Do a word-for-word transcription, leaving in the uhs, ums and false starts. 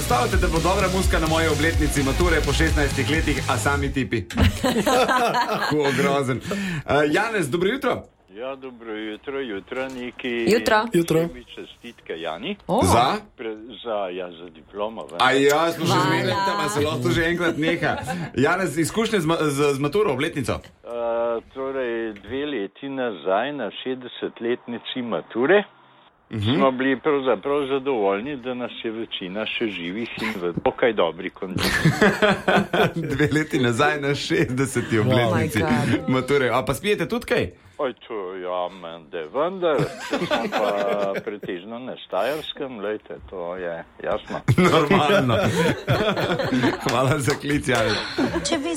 predstavljate, da bo dobra muska na moji obletnici mature po šestnajstih letih, a sami tipi. Ko grozen. Uh, Janez, dobro jutro. Ja, dobro jutro, jutro neki... Jutro. Jutro. Čestitke, Jani. Oh. Za? Pre, za, ja, za diplomo. A ja, smo še Hvala. zmenili, da se lahko že enkrat neha. Janez, izkušnje z, ma- z, z maturo, obletnico? Uh, torej, dve leti nazaj na šestdesetletnici mature uh-huh. smo bili pravzaprav zadovoljni, da nas je večina še živih in v dokaj dobri kondiciji. Dve leti nazaj na šestdeseti obletnici Oh my God. mature. A pa spijete tudi kaj? Oj, to ja, mende, vendar, če smo pa pretežno na Štajerskem, lejte, to je jasno. Normalno. Hvala za klic, Janez.